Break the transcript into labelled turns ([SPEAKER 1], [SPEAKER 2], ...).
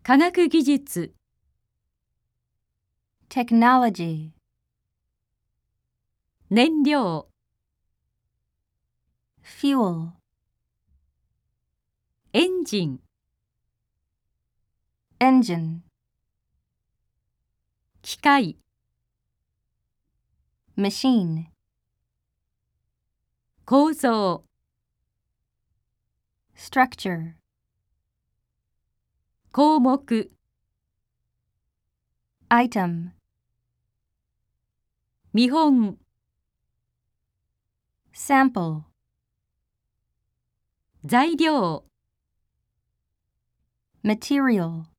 [SPEAKER 1] 科学技術
[SPEAKER 2] technology,
[SPEAKER 1] 燃料
[SPEAKER 2] fuel,
[SPEAKER 1] エンジン
[SPEAKER 2] engine,
[SPEAKER 1] 機械
[SPEAKER 2] machine,
[SPEAKER 1] 構造
[SPEAKER 2] structure,
[SPEAKER 1] 項目
[SPEAKER 2] item,
[SPEAKER 1] 見本
[SPEAKER 2] sample,
[SPEAKER 1] 材料
[SPEAKER 2] material.